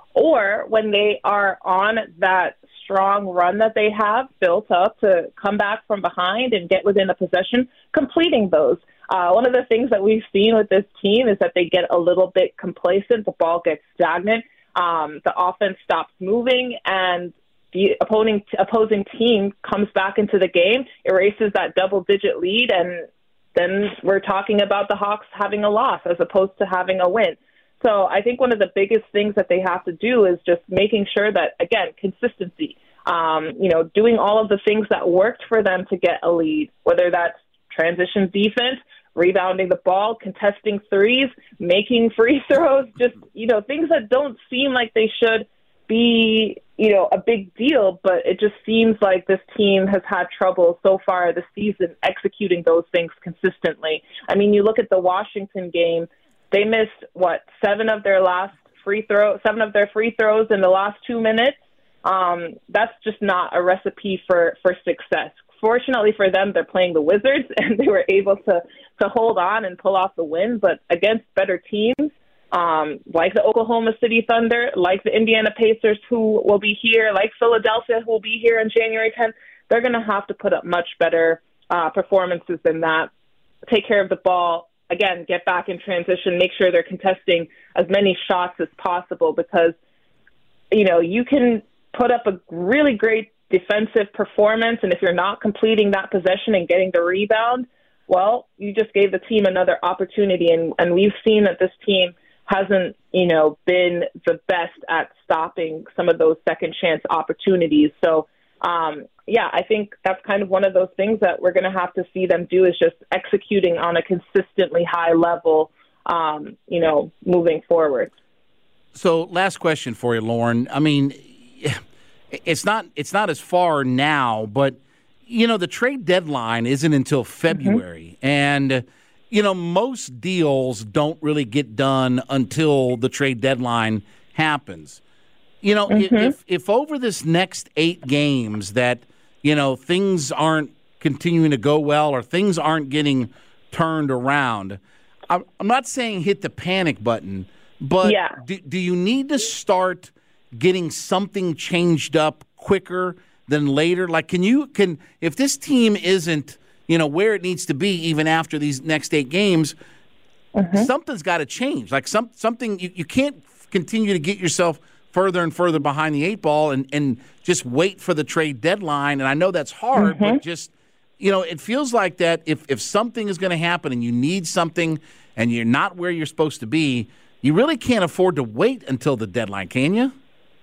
or when they are on that strong run that they have built up, to come back from behind and get within a possession, completing those. One of the things that we've seen with this team is that they get a little bit complacent. The ball gets stagnant. The offense stops moving, and the opposing team comes back into the game, erases that double-digit lead, and then we're talking about the Hawks having a loss as opposed to having a win. So I think one of the biggest things that they have to do is just making sure that, again, consistency, doing all of the things that worked for them to get a lead, whether that's transition defense, rebounding the ball, contesting threes, making free throws, just, things that don't seem like they should be, a big deal, but it just seems like this team has had trouble so far this season executing those things consistently. I mean, you look at the Washington game, they missed, 7 of their free throws in the last 2 minutes. That's just not a recipe for success. Fortunately for them, they're playing the Wizards, and they were able to hold on and pull off the win. But against better teams, like the Oklahoma City Thunder, like the Indiana Pacers, who will be here, like Philadelphia, who will be here on January 10th, they're going to have to put up much better performances than that. Take care of the ball. Again, get back in transition, make sure they're contesting as many shots as possible because, you can put up a really great defensive performance, and if you're not completing that possession and getting the rebound, well, you just gave the team another opportunity, and we've seen that this team hasn't, been the best at stopping some of those second chance opportunities. So, I think that's kind of one of those things that we're going to have to see them do is just executing on a consistently high level, moving forward. So last question for you, Lauren. I mean, it's not as far now, but, the trade deadline isn't until February. Mm-hmm. And, most deals don't really get done until the trade deadline happens. If over this next 8 games that, things aren't continuing to go well or things aren't getting turned around, I'm not saying hit the panic button, but do you need to start getting something changed up quicker than later? Like, if this team isn't, where it needs to be even after these next 8 games, something's got to change. Like something, you can't continue to get yourself further and further behind the 8 ball and just wait for the trade deadline. And I know that's hard, but just, it feels like that if something is going to happen and you need something and you're not where you're supposed to be, you really can't afford to wait until the deadline, can you?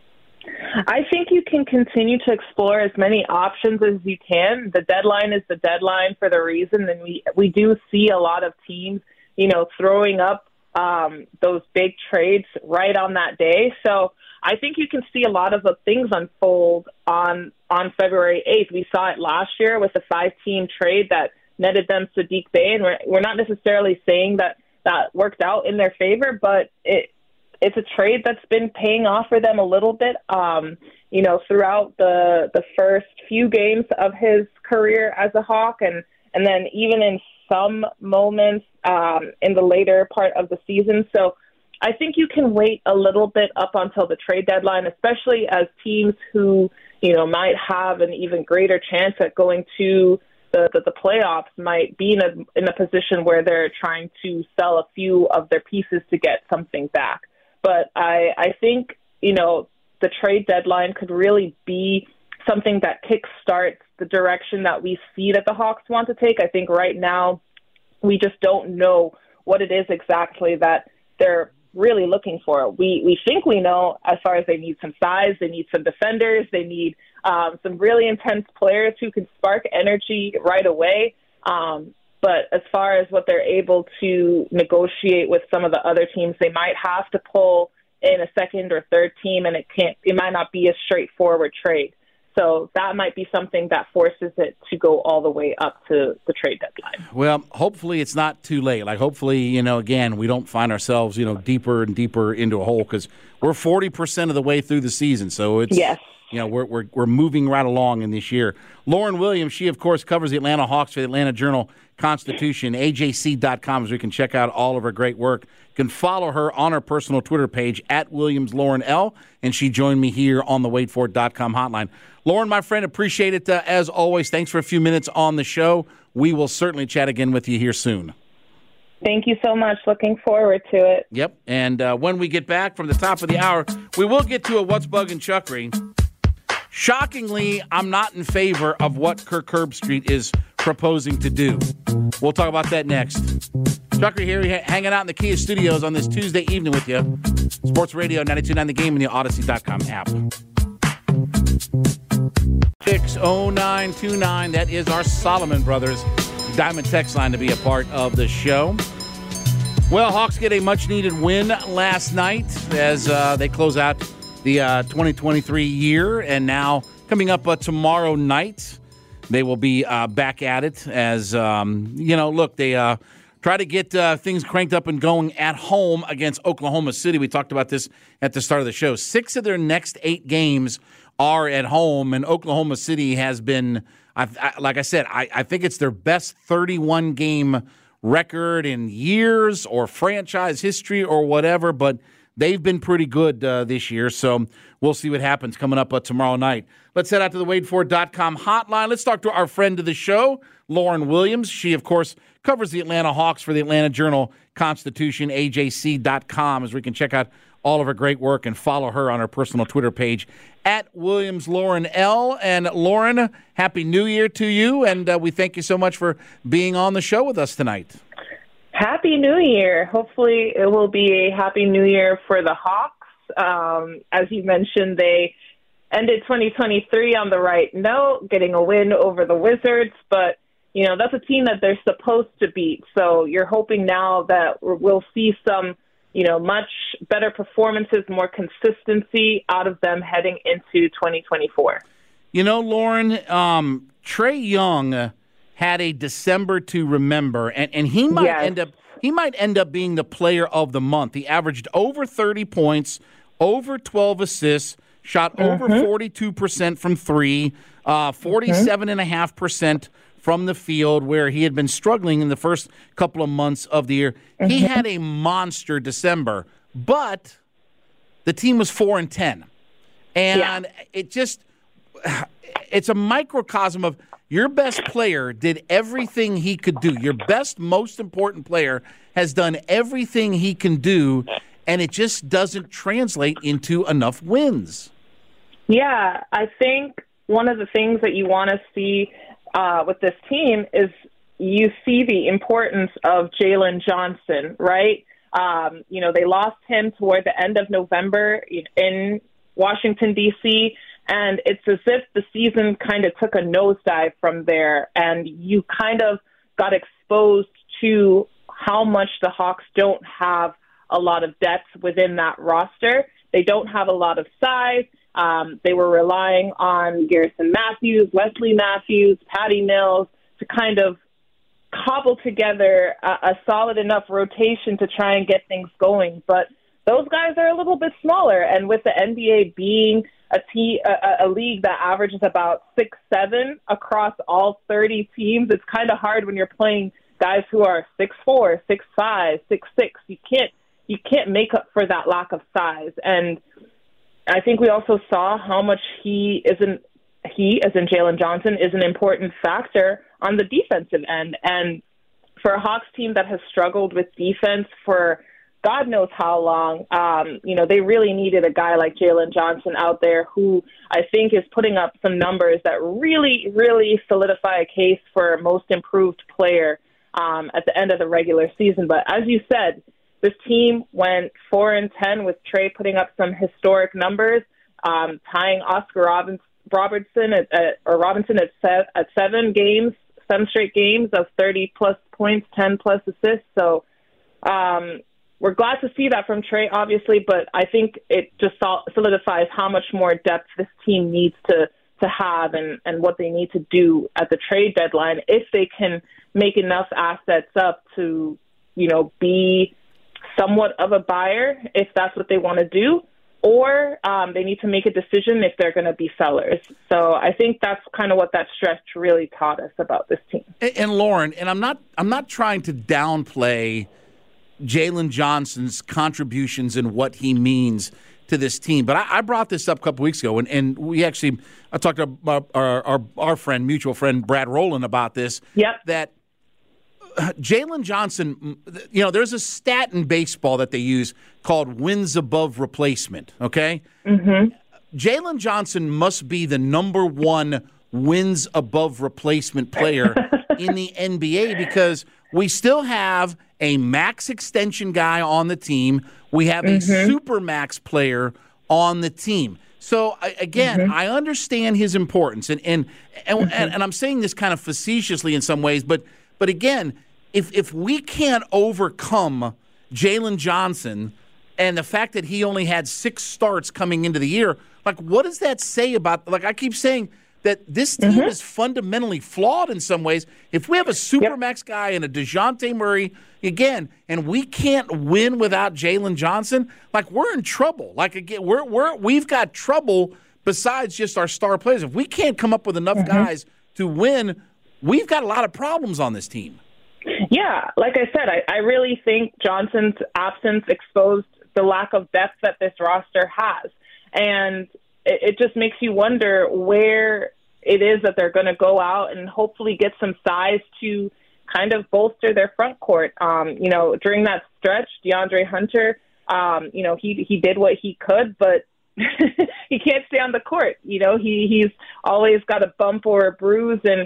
I think you can continue to explore as many options as you can. The deadline is the deadline for the reason, and we do see a lot of teams, throwing up those big trades right on that day. So I think you can see a lot of things unfold on February 8th. We saw it last year with the 5-team trade that netted them Saddiq Bey, and we're not necessarily saying that worked out in their favor, but it's a trade that's been paying off for them a little bit, throughout the first few games of his career as a Hawk, and then even in some moments in the later part of the season. So I think you can wait a little bit up until the trade deadline, especially as teams who, might have an even greater chance at going to the playoffs might be in a position where they're trying to sell a few of their pieces to get something back. But I think, the trade deadline could really be something that kickstarts the direction that we see that the Hawks want to take. I think right now we just don't know what it is exactly that they're really looking for. We think we know as far as they need some size, they need some defenders, they need some really intense players who can spark energy right away. But as far as what they're able to negotiate with some of the other teams, they might have to pull in a second or third team, and it might not be a straightforward trade. So that might be something that forces it to go all the way up to the trade deadline. Well, hopefully it's not too late. Like, hopefully, again, we don't find ourselves, deeper and deeper into a hole, because we're 40% of the way through the season. So it's, we're moving right along in this year. Lauren Williams, she, of course, covers the Atlanta Hawks for the Atlanta Journal-Constitution, AJC.com, so you can check out all of her great work. You can follow her on her personal Twitter page, @WilliamsLaurenL, and she joined me here on the WaitFor.com hotline. Lauren, my friend, appreciate it as always. Thanks for a few minutes on the show. We will certainly chat again with you here soon. Thank you so much. Looking forward to it. Yep, and when we get back from the top of the hour, we will get to a What's Bugging Chuckery. Shockingly, I'm not in favor of what Kirk Herbstreit is proposing to do. We'll talk about that next. Chucker here, hanging out in the Kia studios on this Tuesday evening with you. Sports Radio 92.9 The Game and the Odyssey.com app. 60929, that is our Solomon Brothers Diamond text line to be a part of the show. Well, Hawks get a much-needed win last night as they close out the 2023 year, and now coming up tomorrow night, they will be back at it as, look, they try to get things cranked up and going at home against Oklahoma City. We talked about this at the start of the show. 6 of their next 8 games are at home, and Oklahoma City has been, like I said, I think it's their best 31-game record in years or franchise history or whatever, but they've been pretty good this year, so we'll see what happens coming up tomorrow night. Let's head out to the WadeFord.com hotline. Let's talk to our friend of the show, Lauren Williams. She, of course, covers the Atlanta Hawks for the Atlanta Journal-Constitution, AJC.com, as we can check out all of her great work and follow her on her personal Twitter page, @WilliamsLaurenL. And Lauren, Happy New Year to you, and we thank you so much for being on the show with us tonight. Happy New Year. Hopefully it will be a Happy New Year for the Hawks. As you mentioned, they ended 2023 on the right note, getting a win over the Wizards, but that's a team that they're supposed to beat. So you're hoping now that we'll see some much better performances, more consistency out of them heading into 2024. Lauren, Trae Young had a December to remember, and he might end up being the player of the month. He averaged over 30 points, over 12 assists, shot over 42% from three, 47.5% from the field, where he had been struggling in the first couple of months of the year. He had a monster December, but the team was 4-10. And it's a microcosm of your best player did everything he could do. Your best, most important player has done everything he can do, and it just doesn't translate into enough wins. Yeah, I think one of the things that you want to see with this team is you see the importance of Jalen Johnson, right? They lost him toward the end of November in Washington, D.C., and it's as if the season kind of took a nosedive from there, and you kind of got exposed to how much the Hawks don't have a lot of depth within that roster. They don't have a lot of size. They were relying on Garrison Matthews, Wesley Matthews, Patty Mills to kind of cobble together a solid enough rotation to try and get things going. But those guys are a little bit smaller, and with the NBA being a league that averages about 6'7" across all 30 teams, it's kind of hard when you're playing guys who are 6'4", 6'5", 6'6". You can't make up for that lack of size. And I think we also saw how much he, as in Jalen Johnson, is an important factor on the defensive end. And for a Hawks team that has struggled with defense for God knows how long, they really needed a guy like Jalen Johnson out there who I think is putting up some numbers that really, really solidify a case for most improved player at the end of the regular season. But as you said, this team went 4-10 with Trae putting up some historic numbers, tying Oscar Robinson at 7 straight games of 30-plus points, 10-plus assists. So we're glad to see that from Trae, obviously, but I think it just solidifies how much more depth this team needs to have and what they need to do at the trade deadline if they can make enough assets up to, be somewhat of a buyer if that's what they want to do, or they need to make a decision if they're going to be sellers. So I think that's kind of what that stretch really taught us about this team. And Lauren, and I'm not trying to downplay Jalen Johnson's contributions and what he means to this team, but I brought this up a couple weeks ago, and I talked to our friend, mutual friend Brad Rowland about this. Yep. That Jalen Johnson, there's a stat in baseball that they use called wins above replacement, okay? Mm-hmm. Jalen Johnson must be the number one wins above replacement player in the NBA because we still have a max extension guy on the team. We have a super max player on the team. So, again, I understand his importance. And I'm saying this kind of facetiously in some ways, but again, if we can't overcome Jalen Johnson and the fact that he only had 6 starts coming into the year, like, what does that say about, like, I keep saying that this team is fundamentally flawed in some ways. If we have a supermax guy and a DeJounte Murray, again, and we can't win without Jalen Johnson, like, we're in trouble. Like, again, we've got trouble besides just our star players. If we can't come up with enough guys to win, we've got a lot of problems on this team. Yeah, like I said, I really think Johnson's absence exposed the lack of depth that this roster has. And it just makes you wonder where it is that they're going to go out and hopefully get some size to kind of bolster their front court. During that stretch, DeAndre Hunter, he did what he could, but he can't stay on the court. He's always got a bump or a bruise, and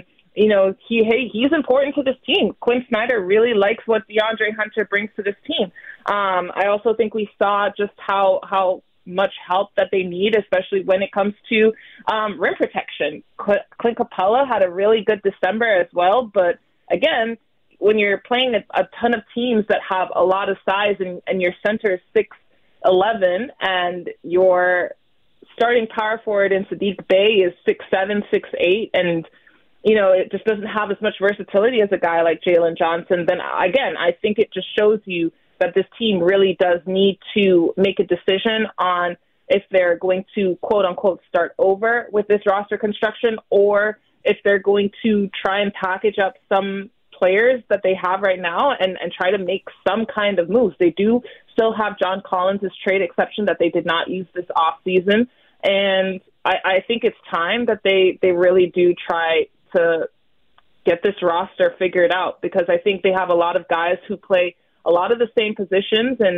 he's important to this team. Quinn Snyder really likes what DeAndre Hunter brings to this team. I also think we saw just how much help that they need, especially when it comes to rim protection. Clint Capella had a really good December as well, but again, when you're playing a ton of teams that have a lot of size and your center is 6'11", and your starting power forward in Sadiq Bey is 6'7", 6'8", and it just doesn't have as much versatility as a guy like Jalen Johnson, then again, I think it just shows you that this team really does need to make a decision on if they're going to, quote-unquote, start over with this roster construction, or if they're going to try and package up some players that they have right now and try to make some kind of moves. They do still have John Collins' trade exception that they did not use this offseason, and I think it's time that they really do try to get this roster figured out, because I think they have a lot of guys who play a lot of the same positions. And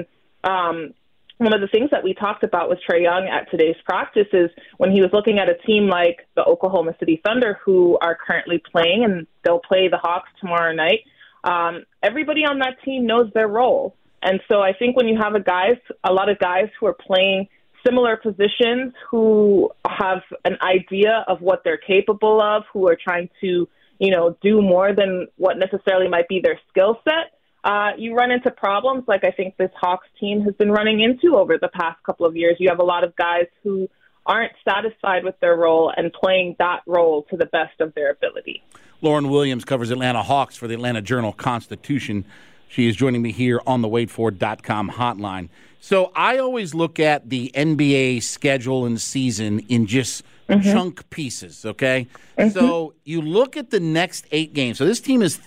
one of the things that we talked about with Trae Young at today's practice is when he was looking at a team like the Oklahoma City Thunder, who are currently playing, and they'll play the Hawks tomorrow night, everybody on that team knows their role. And so I think when you have a lot of guys who are playing similar positions, who have an idea of what they're capable of, who are trying to, do more than what necessarily might be their skill set, you run into problems like I think this Hawks team has been running into over the past couple of years. You have a lot of guys who aren't satisfied with their role and playing that role to the best of their ability. Lauren Williams covers Atlanta Hawks for the Atlanta Journal-Constitution. She is joining me here on the WadeFord.com hotline. So I always look at the NBA schedule and season in just chunk pieces, okay? So you look at the next 8 games. So this team is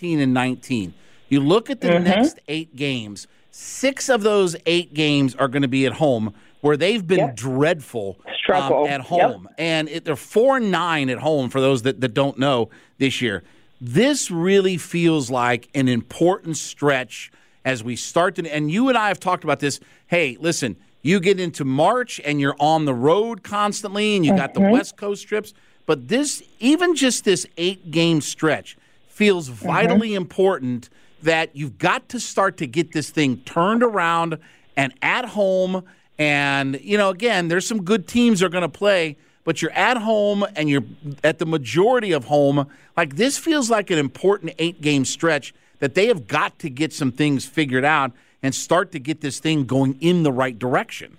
13-19. You look at the next 8 games, 6 of those 8 games are going to be at home, where they've been dreadful at home. And they're 4-9 at home for those that don't know this year. This really feels like an important stretch as we start to, and you and I have talked about this. Hey, listen, you get into March and you're on the road constantly and you got the West Coast trips, but even just this 8-game stretch feels vitally important, that you've got to start to get this thing turned around and at home. And, again, there's some good teams are going to play, but you're at home and you're at the majority of home. Like, this feels like an important 8-game stretch that they have got to get some things figured out and start to get this thing going in the right direction.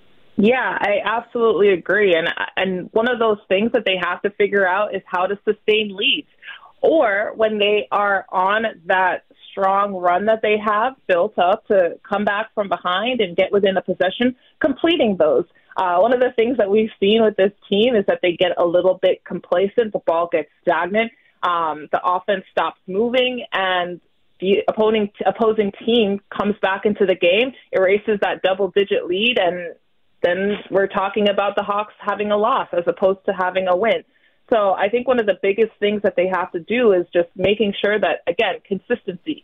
Yeah, I absolutely agree. And one of those things that they have to figure out is how to sustain leads, or when they are on that strong run that they have built up to come back from behind and get within a possession, completing those. One of the things that we've seen with this team is that they get a little bit complacent. The ball gets stagnant. The offense stops moving, and the opposing team comes back into the game, erases that double-digit lead, and then we're talking about the Hawks having a loss as opposed to having a win. So I think one of the biggest things that they have to do is just making sure that, again, consistency,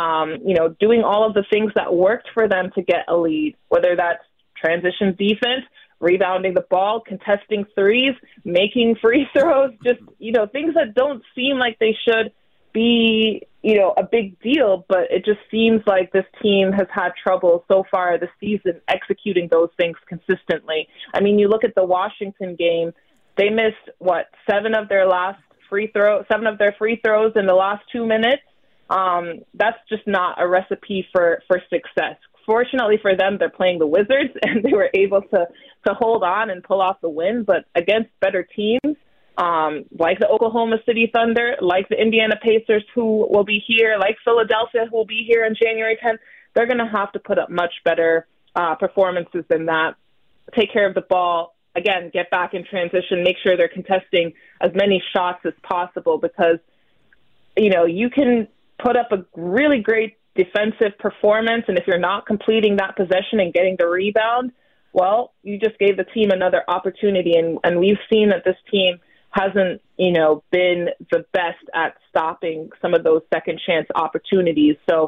doing all of the things that worked for them to get a lead, whether that's transition defense, rebounding the ball, contesting threes, making free throws, just, things that don't seem like they should be, a big deal, but it just seems like this team has had trouble so far this season executing those things consistently. I mean, you look at the Washington game, they missed, 7 of their free throws in the last 2 minutes. That's just not a recipe for success. Fortunately for them, they're playing the Wizards, and they were able to hold on and pull off the win. But against better teams, like the Oklahoma City Thunder, like the Indiana Pacers, who will be here, like Philadelphia, who will be here on January 10th, they're going to have to put up much better performances than that. Take care of the ball. Again, get back in transition. Make sure they're contesting as many shots as possible because, you can put up a really great defensive performance, and if you're not completing that possession and getting the rebound, well, you just gave the team another opportunity, and we've seen that this team hasn't, been the best at stopping some of those second chance opportunities. So,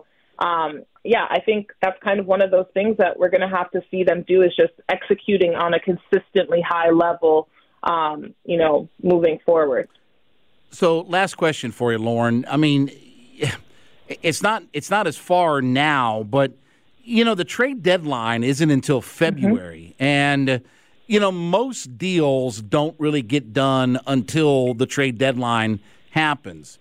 I think that's kind of one of those things that we're going to have to see them do is just executing on a consistently high level, moving forward. So last question for you, Lauren. I mean, it's not as far now, but, the trade deadline isn't until February. Mm-hmm. And, most deals don't really get done until the trade deadline happens.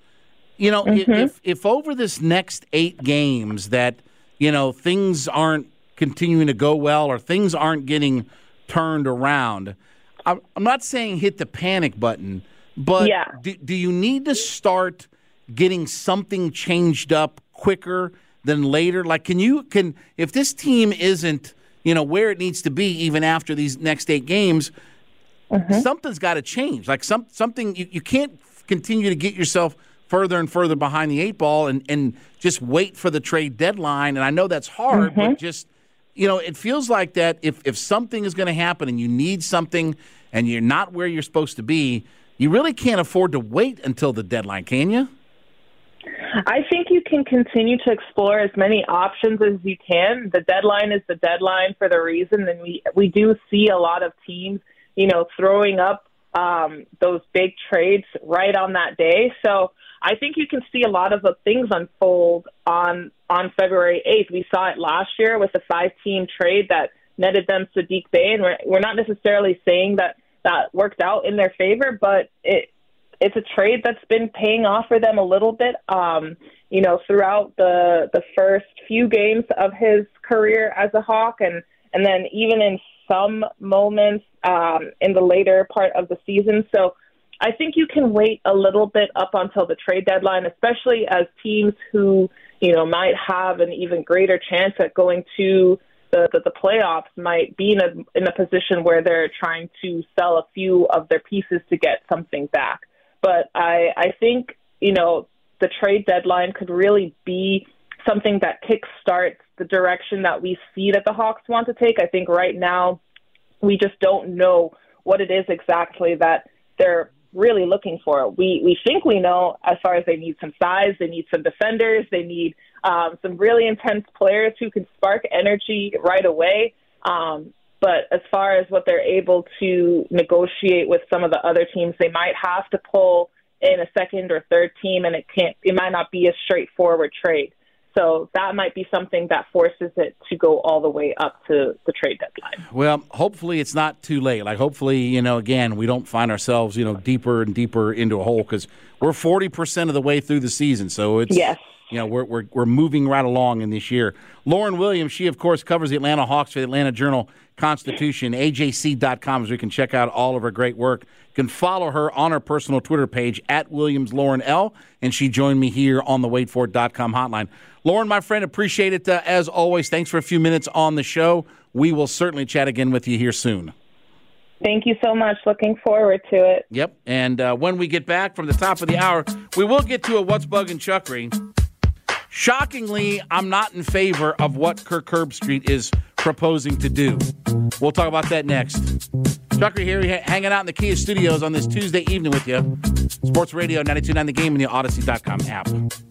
If over this next 8 games that, things aren't continuing to go well or things aren't getting turned around, I'm not saying hit the panic button, but do you need to start getting something changed up quicker than later? Like, if this team isn't, where it needs to be even after these next 8 games, something's got to change. Like something, you can't continue to get yourself further and further behind the 8 ball and just wait for the trade deadline. And I know that's hard, but just, it feels like that if something is going to happen and you need something and you're not where you're supposed to be, you really can't afford to wait until the deadline, can you? I think you can continue to explore as many options as you can. The deadline is the deadline for the reason, and we do see a lot of teams, throwing up those big trades right on that day. So I think you can see a lot of things unfold on February 8th. We saw it last year with the 5-team trade that netted them Saddiq Bey, and we're not necessarily saying that worked out in their favor, but it's a trade that's been paying off for them a little bit, throughout the first few games of his career as a Hawk, and then even in some moments in the later part of the season. So I think you can wait a little bit up until the trade deadline, especially as teams who, might have an even greater chance at going to the playoffs might be in a position where they're trying to sell a few of their pieces to get something back. But I think, the trade deadline could really be something that kickstarts the direction that we see that the Hawks want to take. I think right now we just don't know what it is exactly that they're really looking for. We think we know as far as they need some size, they need some defenders, they need some really intense players who can spark energy right away. But as far as what they're able to negotiate with some of the other teams, they might have to pull in a second or third team, and it might not be a straightforward trade. So that might be something that forces it to go all the way up to the trade deadline. Well, hopefully it's not too late. Like, hopefully, again, we don't find ourselves, deeper and deeper into a hole because we're 40% of the way through the season. So it's, we're moving right along in this year. Lauren Williams, she, of course, covers the Atlanta Hawks for the Atlanta Journal-Constitution, AJC.com, as we can check out all of her great work. You can follow her on her personal Twitter page, @WilliamsLaurenL, and she joined me here on the WaitFor.com hotline. Lauren, my friend, appreciate it as always. Thanks for a few minutes on the show. We will certainly chat again with you here soon. Thank you so much. Looking forward to it. Yep, and when we get back from the top of the hour, we will get to a What's Bugging Chuckery. Shockingly, I'm not in favor of what Kirk Herbstreit is proposing to do. We'll talk about that next. Chuckery here, hanging out in the Kia studios on this Tuesday evening with you. Sports Radio 92.9 The Game and the Odyssey.com app.